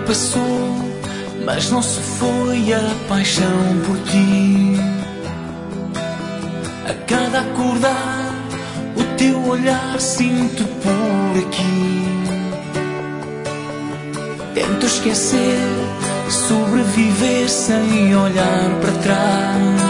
passou, mas não se foi a paixão por ti. A cada acordar, o teu olhar sinto por aqui. Tento esquecer, sobreviver sem olhar para trás.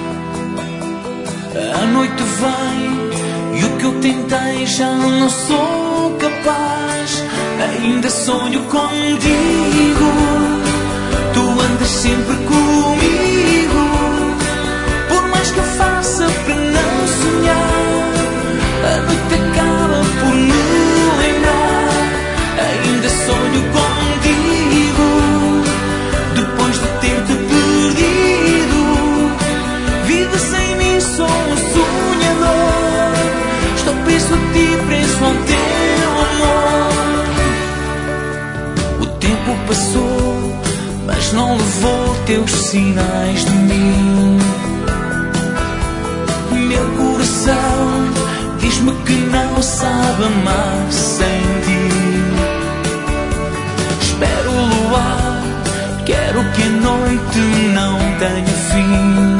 A noite vem e o que eu tentei já não sou capaz. Ainda sonho contigo, tu andas sempre comigo. Por mais que eu faça para não sonhar, a noite acaba por me lembrar. Ainda sonho contigo, depois de ter-te perdido. Vida sem mim sou um sonhador. Estou preso a ti, preso ao teu amor. O tempo passou, mas não levou teus sinais de mim. Meu coração diz-me que não sabe amar sem ti. Espero o luar, quero que a noite não tenha fim.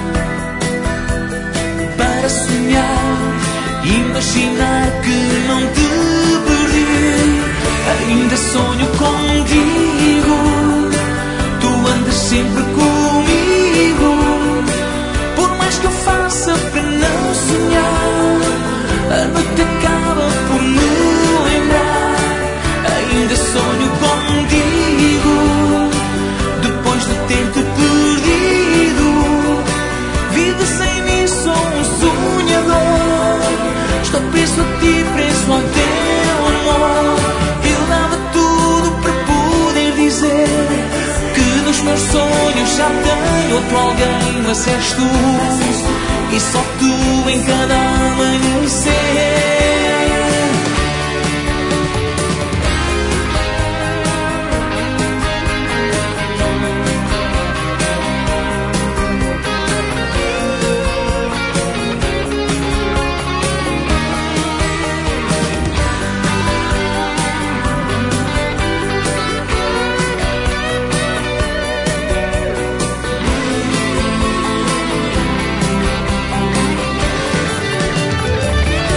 Para sonhar, imaginar que não te perdi. Ainda sonho contigo, tu andas sempre comigo. Por mais que eu faça para não sonhar, a noite acaba por me lembrar. Ainda sonho contigo, depois de ter-te perdido. Vida sem mim sou um sonhador. Estou preso a ti, preso ao teu amor. Eu dava tudo para poder dizer que nos meus sonhos já tenho outro alguém, mas és tu, e só tu em cada amanhecer.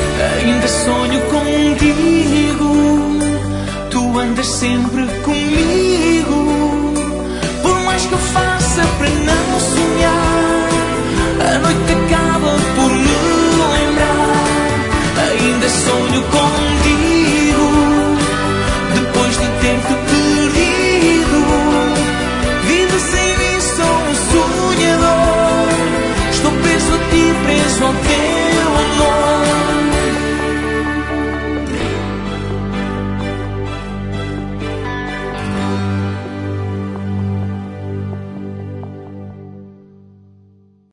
Ainda sonho contigo, tu andas sempre comigo.